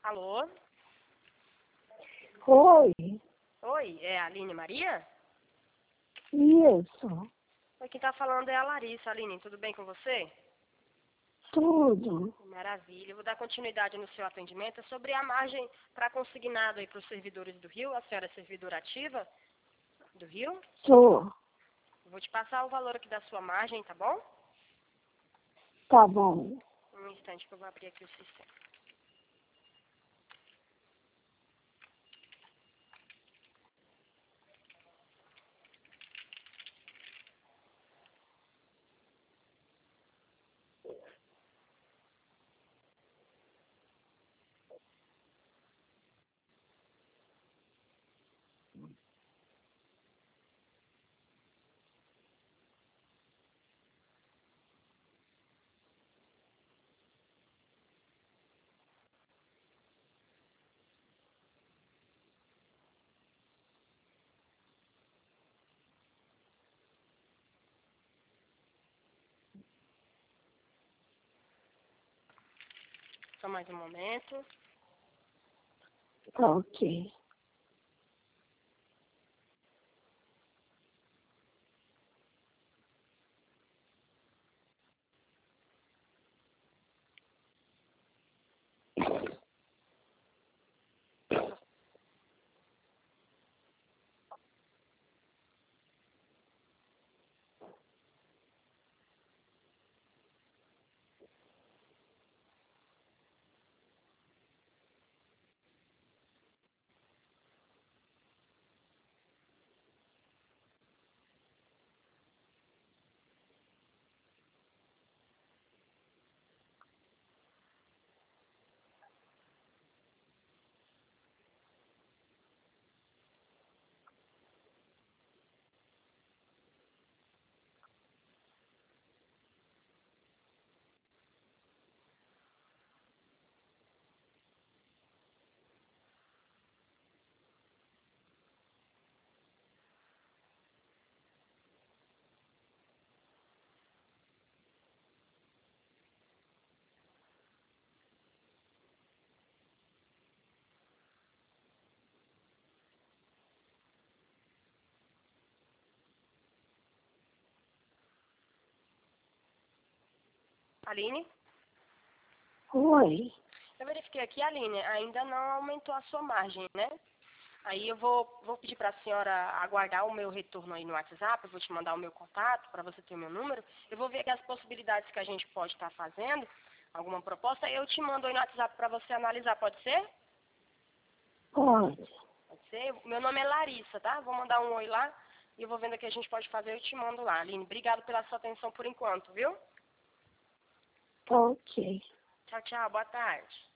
Alô? Oi, Oi, é a Aline Maria? isso, Oi, quem tá falando é a Larissa. Aline, tudo bem com você? tudo. Maravilha. Eu vou dar continuidade no seu atendimento. É sobre a margem para consignado aí para os servidores do Rio. A senhora é servidora ativa do Rio? Tô, Eu vou te passar o valor aqui da sua margem, tá bom? tá bom. Um instante que eu vou abrir aqui o sistema. Só mais um momento. Tá ok. Aline? Oi, Eu verifiquei aqui, Aline, ainda não aumentou a sua margem, né? Aí eu vou pedir para a senhora aguardar o meu retorno aí no WhatsApp, eu vou te mandar o meu contato para você ter o meu número. Eu vou ver aqui as possibilidades que a gente pode estar fazendo, alguma proposta, aí eu te mando aí no WhatsApp para você analisar, pode ser? pode. Pode ser? Meu nome é Larissa, tá? Vou mandar um oi lá e eu vou vendo o que a gente pode fazer, eu te mando lá. Aline, obrigado pela sua atenção por enquanto, viu? Tá ok. Tchau, tchau, boa tarde.